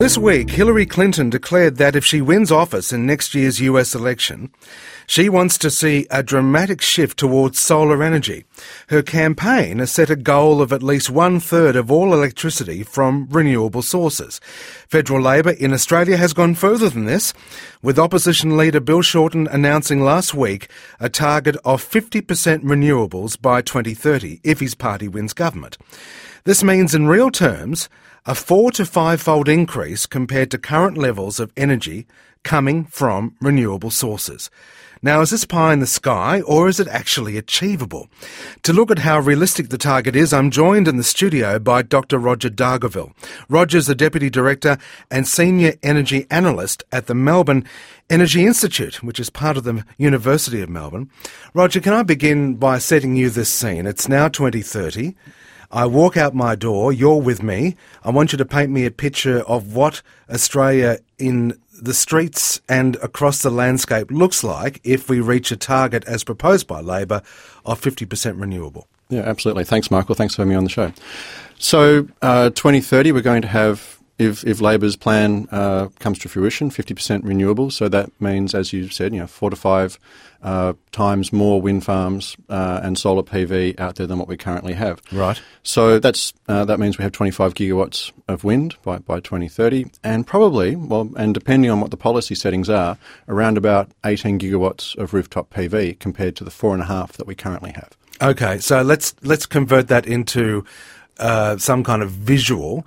This week, Hillary Clinton declared that if she wins office in next year's US election, she wants to see a dramatic shift towards solar energy. Her campaign has set a goal of at least 1/3 of all electricity from renewable sources. Federal Labor in Australia has gone further than this, with opposition leader Bill Shorten announcing last week a target of 50% renewables by 2030 if his party wins government. This means, in real terms, a 4- to 5-fold increase compared to current levels of energy coming from renewable sources. Now, is this pie in the sky, or is it actually achievable? To look at how realistic the target is, I'm joined in the studio by Dr. Roger Dargaville. Roger's the Deputy Director and Senior Energy Analyst at the Melbourne Energy Institute, which is part of the University of Melbourne. Roger, can I begin by setting you this scene? It's now 2030. I walk out my door, you're with me. I want you to paint me a picture of what Australia in the streets and across the landscape looks like if we reach a target as proposed by Labor of 50% renewable. Yeah, absolutely. Thanks, Michael. Thanks for having me on the show. So 2030, we're going to have, if Labor's plan comes to fruition, 50% renewables. So that means, as you said, 4 to 5 times more wind farms and solar PV out there than what we currently have. Right. So that means we have 25 gigawatts of wind by 2030, and probably, and depending on what the policy settings are, around about 18 gigawatts of rooftop PV compared to the 4.5 that we currently have. Okay, so let's convert that into some kind of visual.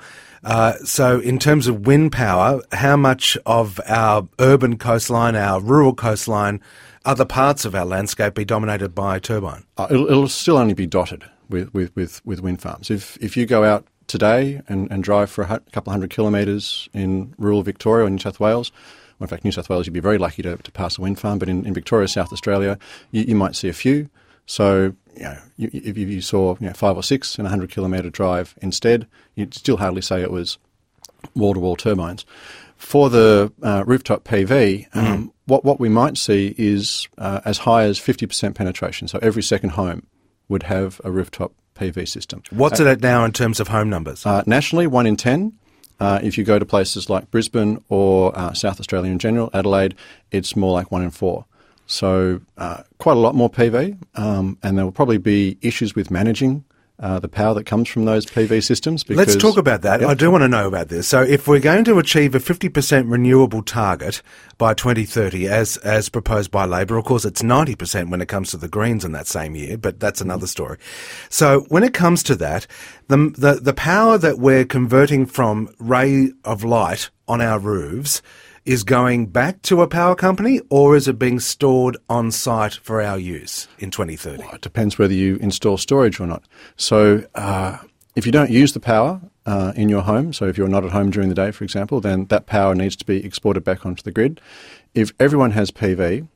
So in terms of wind power, how much of our urban coastline, our rural coastline, other parts of our landscape be dominated by turbine? It'll still only be dotted with wind farms. If you go out today and drive for a couple of hundred kilometres in rural Victoria or New South Wales, well, in fact, New South Wales, you'd be very lucky to pass a wind farm, but in Victoria, South Australia, you might see a few. So if you saw 5 or 6 in a 100-kilometre drive instead, you'd still hardly say it was wall-to-wall turbines. For the rooftop PV, what we might see is as high as 50% penetration. So every second home would have a rooftop PV system. What's it at now in terms of home numbers? Nationally, 1 in 10. If you go to places like Brisbane or South Australia in general, Adelaide, it's more like 1 in 4. So quite a lot more PV, and there will probably be issues with managing the power that comes from those PV systems. Because, let's talk about that. Yep. I do want to know about this. So if we're going to achieve a 50% renewable target by 2030, as proposed by Labor, of course it's 90% when it comes to the Greens in that same year, but that's another story. So when it comes to that, the power that we're converting from ray of light on our roofs is going back to a power company, or is it being stored on site for our use in 2030? Well, it depends whether you install storage or not. So if you don't use the power in your home, so if you're not at home during the day, for example, then that power needs to be exported back onto the grid. If everyone has PV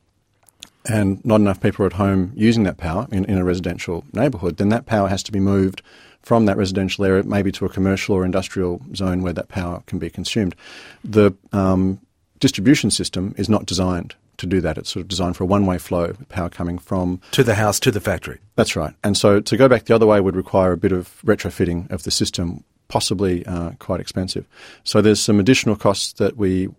and not enough people are at home using that power in a residential neighbourhood, then that power has to be moved from that residential area maybe to a commercial or industrial zone where that power can be consumed. The distribution system is not designed to do that. It's sort of designed for a one-way flow with power coming from to the house, to the factory. That's right. And so to go back the other way would require a bit of retrofitting of the system, possibly quite expensive. So there's some additional costs that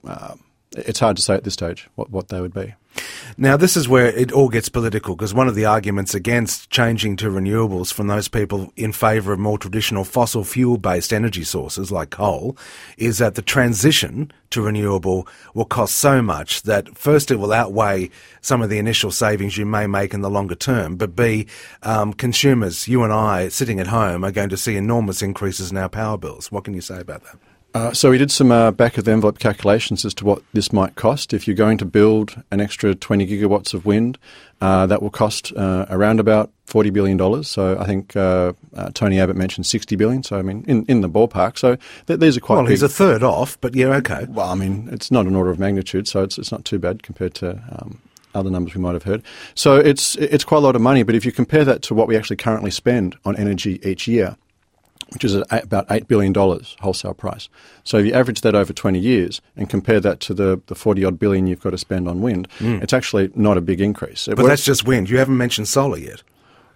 it's hard to say at this stage what they would be. Now, this is where it all gets political, because one of the arguments against changing to renewables from those people in favour of more traditional fossil fuel-based energy sources like coal is that the transition to renewable will cost so much that first it will outweigh some of the initial savings you may make in the longer term, but B, consumers, you and I, sitting at home, are going to see enormous increases in our power bills. What can you say about that? So we did some back-of-the-envelope calculations as to what this might cost. If you're going to build an extra 20 gigawatts of wind, that will cost around about $40 billion. So I think Tony Abbott mentioned $60 billion. So, I mean, in the ballpark. So these are quite big. Well, he's a third off, but yeah, okay. Well, I mean, it's not an order of magnitude, so it's not too bad compared to other numbers we might have heard. So it's quite a lot of money, but if you compare that to what we actually currently spend on energy each year, which is about $8 billion wholesale price. So if you average that over 20 years and compare that to the 40-odd billion you've got to spend on wind, it's actually not a big increase. But that's just wind. You haven't mentioned solar yet.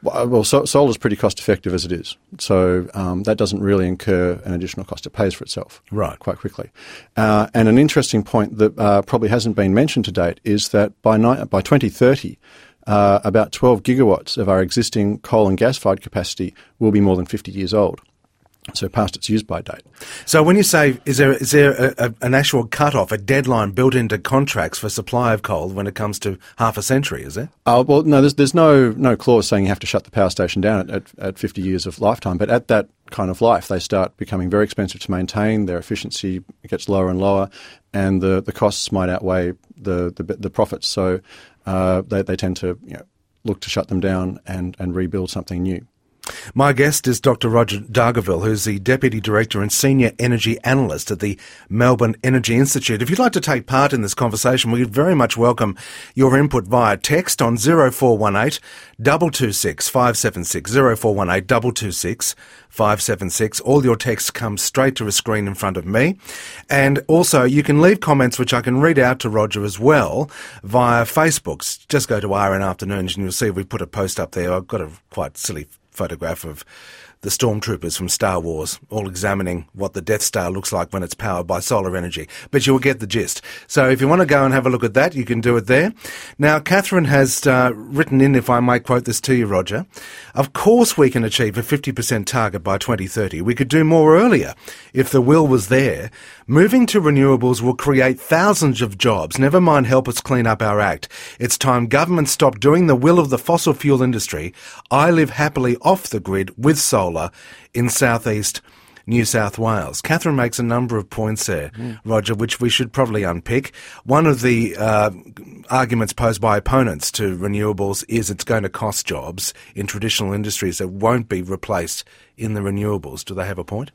Well, solar is pretty cost effective as it is, so that doesn't really incur an additional cost. It pays for itself quite quickly. And an interesting point that probably hasn't been mentioned to date is that by 2030, about 12 gigawatts of our existing coal and gas-fired capacity will be more than 50 years old. So past its use-by date. So when you say, is there an actual cut-off, a deadline built into contracts for supply of coal when it comes to half a century, is there? Well, no, there's no clause saying you have to shut the power station down at 50 years of lifetime, but at that kind of life, they start becoming very expensive to maintain, their efficiency gets lower and lower, and the costs might outweigh the profits. So they tend to look to shut them down and rebuild something new. My guest is Dr. Roger Dargaville, who's the Deputy Director and Senior Energy Analyst at the Melbourne Energy Institute. If you'd like to take part in this conversation, we'd very much welcome your input via text on 0418 226 576, 0418 226 576. All your texts come straight to a screen in front of me. And also, you can leave comments which I can read out to Roger as well via Facebook. Just go to RN Afternoons and you'll see we put a post up there. I've got a quite silly photograph of the stormtroopers from Star Wars all examining what the Death Star looks like when it's powered by solar energy. But you'll get the gist. So if you want to go and have a look at that, you can do it there. Now, Catherine has written in, if I might quote this to you, Roger, of course we can achieve a 50% target by 2030. We could do more earlier if the will was there. Moving to renewables will create thousands of jobs, never mind help us clean up our act. It's time government stopped doing the will of the fossil fuel industry. I live happily off the grid with solar in southeast New South Wales. Catherine makes a number of points there, Roger, which we should probably unpick. One of the arguments posed by opponents to renewables is it's going to cost jobs in traditional industries that won't be replaced in the renewables. Do they have a point?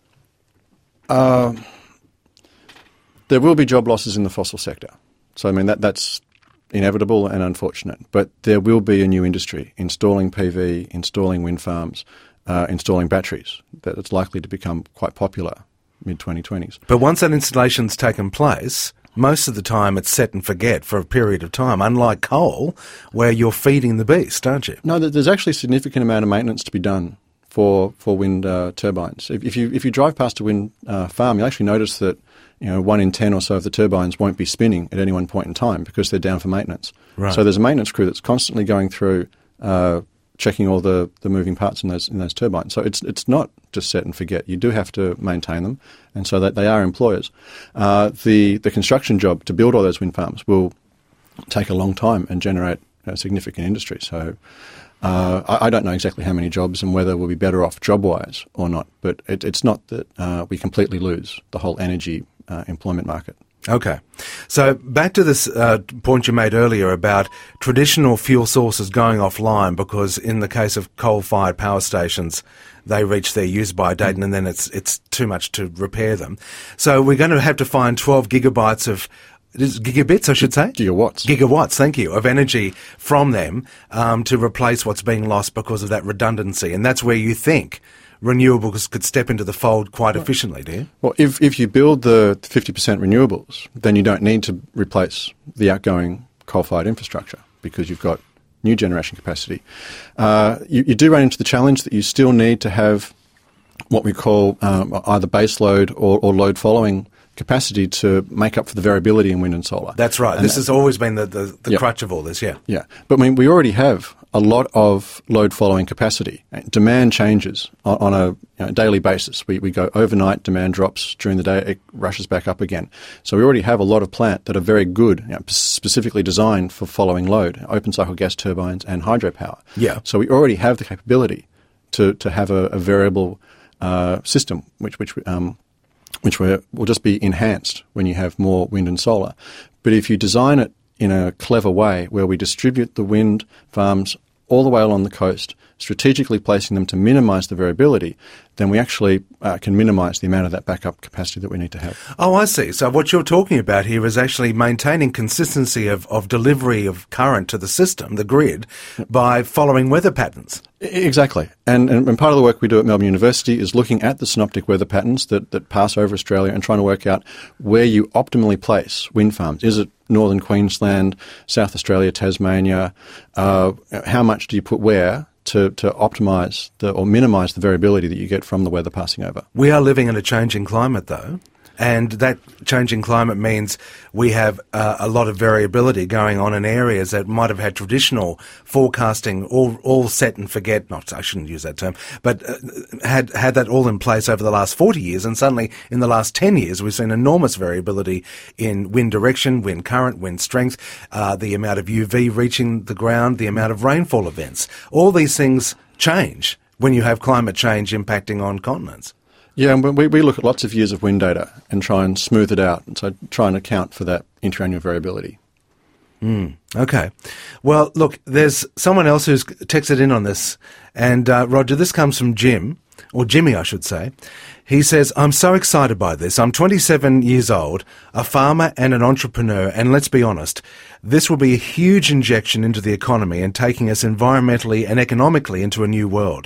There will be job losses in the fossil sector. So, I mean, that's inevitable and unfortunate. But there will be a new industry installing PV, installing wind farms, installing batteries. That's likely to become quite popular mid-2020s. But once that installation's taken place, most of the time it's set and forget for a period of time, unlike coal, where you're feeding the beast, aren't you? No, there's actually a significant amount of maintenance to be done for wind turbines. If you drive past a wind farm, you'll actually notice that 1 in 10 or so of the turbines won't be spinning at any one point in time because they're down for maintenance. Right. So there's a maintenance crew that's constantly going through checking all the moving parts in those turbines. So it's not just set and forget. You do have to maintain them, and so that they are employers. The construction job to build all those wind farms will take a long time and generate a significant industry. So I don't know exactly how many jobs and whether we'll be better off job-wise or not, but it's not that we completely lose the whole energy employment market. Okay. So back to this point you made earlier about traditional fuel sources going offline because in the case of coal-fired power stations, they reach their use-by date and then it's too much to repair them. So we're going to have to find 12 gigabytes of gigabits, I should say? Gigawatts, thank you, of energy from them to replace what's being lost because of that redundancy. And that's where you think renewables could step into the fold quite efficiently, do you? Well, if you build the 50% renewables, then you don't need to replace the outgoing coal-fired infrastructure because you've got new generation capacity. You do run into the challenge that you still need to have what we call either base load or load following capacity to make up for the variability in wind and solar. That's right. And this has always been the crutch of all this, yeah. Yeah. But I mean, we already have a lot of load following capacity. Demand changes on a daily basis. We go overnight, demand drops. During the day, it rushes back up again. So we already have a lot of plant that are very good, specifically designed for following load, open cycle gas turbines and hydropower. Yeah. So we already have the capability to have a variable system, which will just be enhanced when you have more wind and solar. But if you design it in a clever way where we distribute the wind farms all the way along the coast, strategically placing them to minimise the variability, then we actually can minimise the amount of that backup capacity that we need to have. Oh, I see. So what you're talking about here is actually maintaining consistency of delivery of current to the system, the grid, by following weather patterns. Exactly. And part of the work we do at Melbourne University is looking at the synoptic weather patterns that pass over Australia and trying to work out where you optimally place wind farms. Is it northern Queensland, South Australia, Tasmania? How much do you put where to optimise or minimise the variability that you get from the weather passing over. We are living in a changing climate, though. And that changing climate means we have a lot of variability going on in areas that might have had traditional forecasting all set and forget. Not, I shouldn't use that term, but had that all in place over the last 40 years. And suddenly in the last 10 years, we've seen enormous variability in wind direction, wind current, wind strength, the amount of UV reaching the ground, the amount of rainfall events. All these things change when you have climate change impacting on continents. Yeah, and we look at lots of years of wind data and try and smooth it out, and so try and account for that interannual variability. Okay. Well, look, there's someone else who's texted in on this, and Roger, this comes from Jim, or Jimmy, I should say. He says, I'm so excited by this. I'm 27 years old, a farmer and an entrepreneur, and let's be honest, this will be a huge injection into the economy and taking us environmentally and economically into a new world.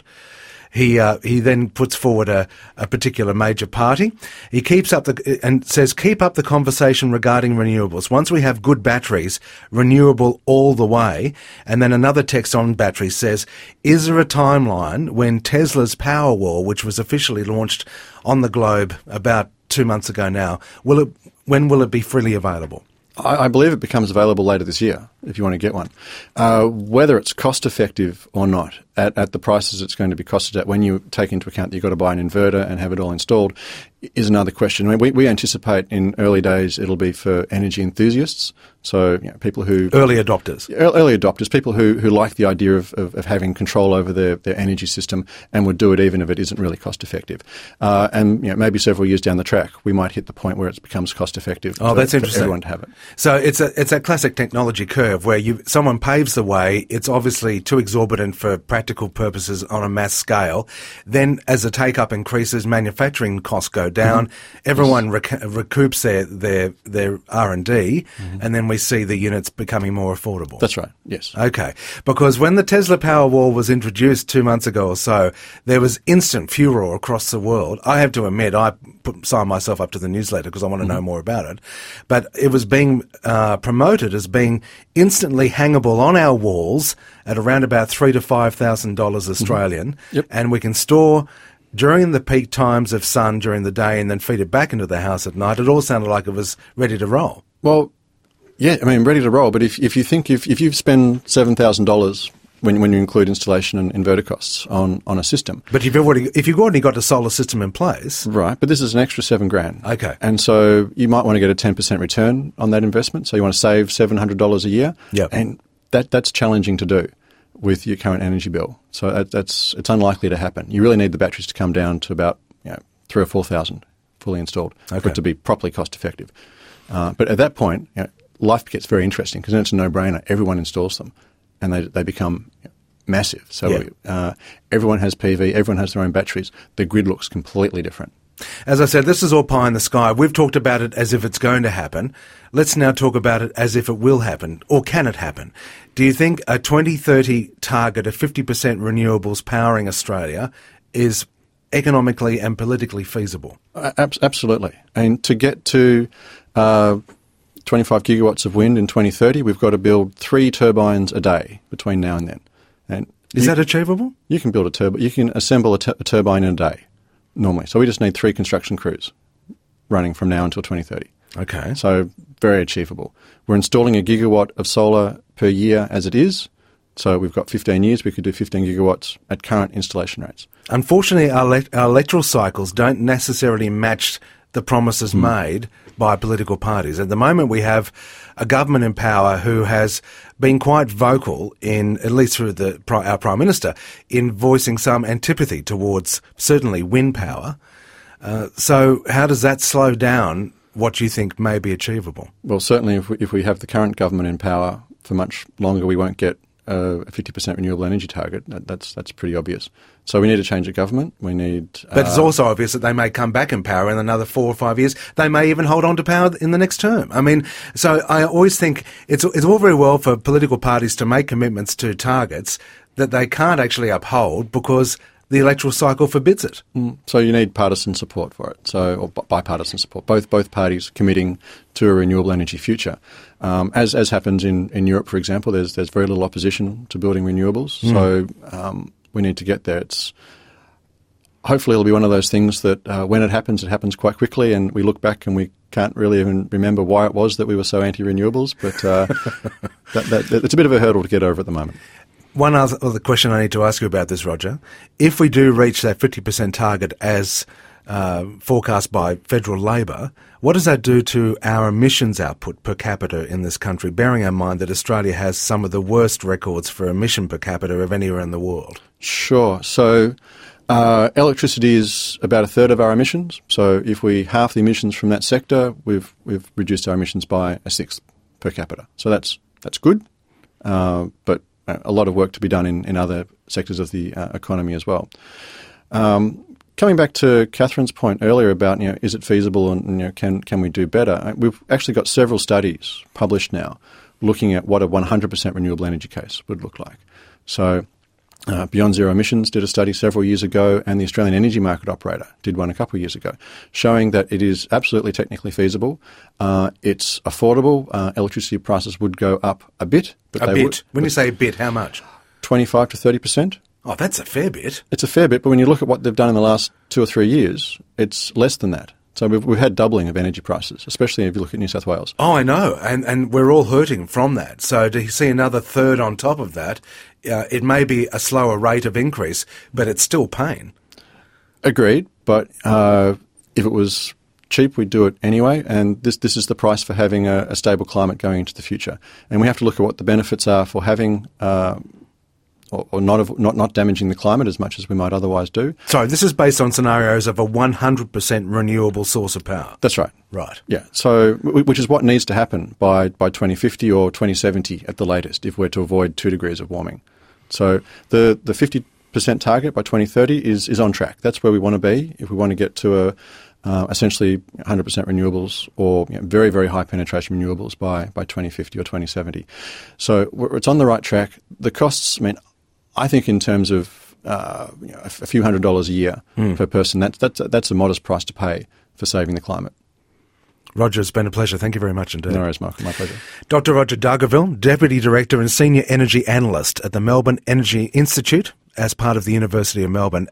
He then puts forward a particular major party. He keeps up and says, keep up the conversation regarding renewables. Once we have good batteries, renewable all the way. And then another text on batteries says, is there a timeline when Tesla's Powerwall, which was officially launched on the globe about 2 months ago now, when will it be freely available? I believe it becomes available later this year, if you want to get one. Whether it's cost effective or not, at the prices it's going to be costed at, when you take into account that you've got to buy an inverter and have it all installed, is another question. I mean, we anticipate in early days it'll be for energy enthusiasts, so people who... Early adopters. Early adopters, people who like the idea of having control over their energy system and would do it even if it isn't really cost effective. And maybe several years down the track, we might hit the point where it becomes cost effective that's interesting. for everyone to have it. So it's a classic technology curve where someone paves the way. It's obviously too exorbitant for practical purposes on a mass scale. Then as the take-up increases, manufacturing costs go down. Mm-hmm. Everyone recoups their R&D, and then we see the units becoming more affordable. That's right, yes. Okay, because when the Tesla Powerwall was introduced 2 months ago or so, there was instant furor across the world. I have to admit, I signed myself up to the newsletter because I want to know more about it. But it was being promoted as being instantly hangable on our walls at around about $3,000 to $5,000 Australian, and we can store during the peak times of sun during the day and then feed it back into the house at night. It all sounded like it was ready to roll. Well, yeah, I mean, ready to roll. But if you think if you spend $7,000 when you include installation and inverter costs on a system, but if you've already got a solar system in place, right? But this is an extra $7,000. Okay, and so you might want to get a 10% return on that investment. So you want to save $700 a year. Yeah, and that's challenging to do with your current energy bill. So it's unlikely to happen. You really need the batteries to come down to about 3,000 or 4,000 fully installed for it to be properly cost effective. But at that point, life gets very interesting because then it's a no-brainer. Everyone installs them, and they become massive. So everyone has PV, everyone has their own batteries. The grid looks completely different. As I said, this is all pie in the sky. We've talked about it as if it's going to happen. Let's now talk about it as if it will happen, or can it happen? Do you think a 2030 target of 50% renewables powering Australia is economically and politically feasible? Absolutely. And to get to 25 gigawatts of wind in 2030, we've got to build 3 turbines a day between now and then. And is that achievable? You can build a turbine. You can assemble a turbine in a day normally. So we just need 3 construction crews running from now until 2030. Okay. So very achievable. We're installing a gigawatt of solar per year as it is. So we've got 15 years. We could do 15 gigawatts at current installation rates. Unfortunately, our electoral cycles don't necessarily match the promises made by political parties. At the moment, we have a government in power who has been quite vocal in, at least through our Prime Minister, in voicing some antipathy towards certainly wind power. So how does that slow down what you think may be achievable? Well, certainly if we have the current government in power for much longer, we won't get a 50% renewable energy target. That's pretty obvious. So we need to change the government. We need... But it's also obvious that they may come back in power in another 4 or 5 years. They may even hold on to power in the next term. I mean, so I always think it's all very well for political parties to make commitments to targets that they can't actually uphold because the electoral cycle forbids it. So you need partisan support for it, or bipartisan support, both parties committing to a renewable energy future. As happens in Europe, for example, there's very little opposition to building renewables, so we need to get there. Hopefully it'll be one of those things that when it happens quite quickly, and we look back and we can't really even remember why it was that we were so anti-renewables, but it's a bit of a hurdle to get over at the moment. One other question I need to ask you about this, Roger. If we do reach that 50% target as forecast by federal Labor, what does that do to our emissions output per capita in this country, bearing in mind that Australia has some of the worst records for emission per capita of anywhere in the world? Sure. So electricity is about a third of our emissions. So if we halve the emissions from that sector, we've reduced our emissions by a sixth per capita. So that's good, but a lot of work to be done in other sectors of the economy as well. Coming back to Catherine's point earlier about, is it feasible and can we do better? We've actually got several studies published now looking at what a 100% renewable energy case would look like. So Beyond Zero Emissions did a study several years ago, and the Australian Energy Market Operator did one a couple of years ago, showing that it is absolutely technically feasible. It's affordable. Electricity prices would go up a bit. But a bit? When you say a bit, how much? 25 to 30%. Oh, that's a fair bit. It's a fair bit, but when you look at what they've done in the last 2 or 3 years, it's less than that. So we've had doubling of energy prices, especially if you look at New South Wales. Oh, I know, and we're all hurting from that. So to see another third on top of that, it may be a slower rate of increase, but it's still pain. Agreed, but if it was cheap, we'd do it anyway, and this is the price for having a stable climate going into the future. And we have to look at what the benefits are for having or not damaging the climate as much as we might otherwise do. So this is based on scenarios of a 100% renewable source of power. That's right. Right. Yeah. So, which is what needs to happen by 2050 or 2070 at the latest, if we're to avoid 2 degrees of warming. So the 50% target by 2030 is on track. That's where we want to be if we want to get to essentially 100% renewables or very, very high penetration renewables by 2050 or 2070. So it's on the right track. The costs, I think in terms of a few $100s a year per person, that's a modest price to pay for saving the climate. Roger, it's been a pleasure. Thank you very much indeed. No worries, Michael. My pleasure. Dr. Roger Dargaville, Deputy Director and Senior Energy Analyst at the Melbourne Energy Institute as part of the University of Melbourne.